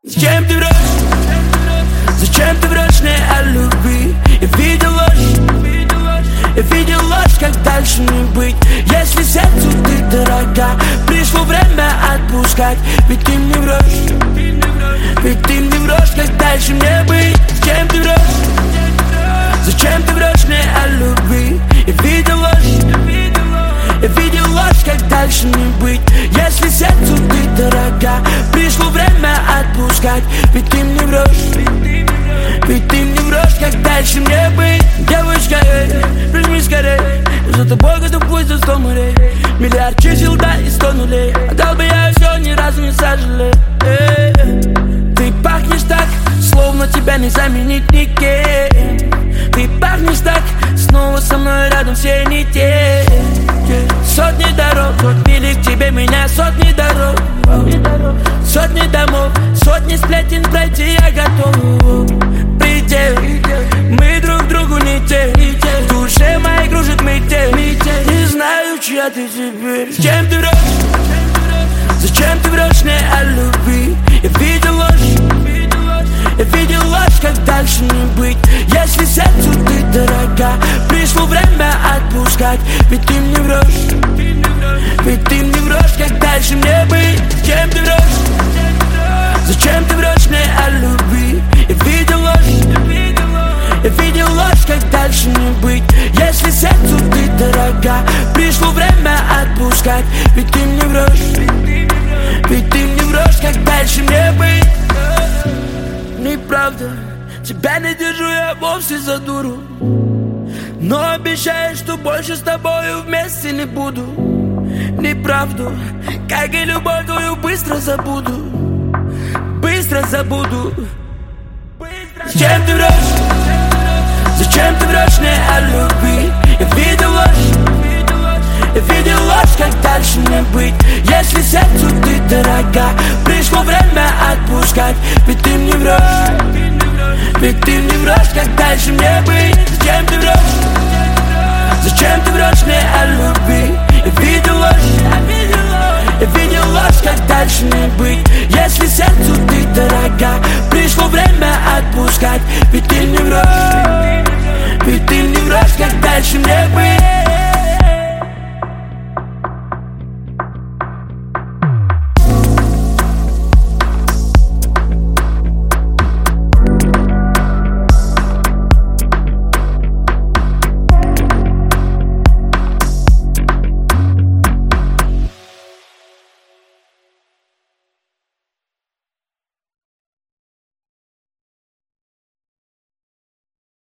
Зачем ты врешь? Зачем ты врешь мне о любви? Я видел ложь, я видел ложь, как дальше не быть. Если сердцу ты дорога, пришло время отпускать. Ведь ты мне врешь, ведь ты мне врешь, как дальше мне быть. Зачем ты врешь? Зачем ты врешь мне о любви? Я видел ложь, я видел ложь, как дальше не быть. Если сердцу ты дорога, пришло время отпускать. Ведь ты мне врешь, ведь ты мне врешь, как дальше мне быть. Девочка, прижми скорей, за тобой готов пусть за 100 морей. Миллиард чисел, да, и 100 нулей. Отдал бы я все, ни разу не сожалел. Ты пахнешь так, словно тебя не заменить никем. Ты пахнешь так, снова со мной рядом все не те. Сотни дорог, от мили к тебе меня сотни дорог. Сотни домов, сотни сплетен пройти я готов. Предел, мы друг другу не те. В душе моей кружит метель. Не знаю, чья ты теперь. Зачем ты врешь? Зачем ты врешь мне о любви? Я видел ложь, я видел ложь, как дальше не быть. Если сердцу ты дорога, пришло время отпускать. Ведь ты мне врешь, ведь ты мне врешь, как дальше мне быть. Зачем ты врешь? Зачем ты врешь мне о любви? Я видел ложь, я видел ложь, как дальше не быть. Если сердцу ты дорога, пришло время отпускать. Ведь ты мне врешь, ведь ты мне врешь, как дальше мне быть. Неправда, тебя не держу я вовсе за дуру, но обещаю, что больше с тобою вместе не буду. Неправду, как и любовь твою быстро забуду. Быстро забуду. Зачем ты врешь? Зачем ты врешь мне о любви? Я видел ложь, я видел ложь, как дальше не быть. Если сердцу ты дорога, пришло время отпускать. Ведь ты мне врешь, ведь ты мне врешь, как дальше мне быть. Зачем ты врешь? Зачем ты врешь мне о любви? Я видел ложь, я видел ложь, как дальше не быть.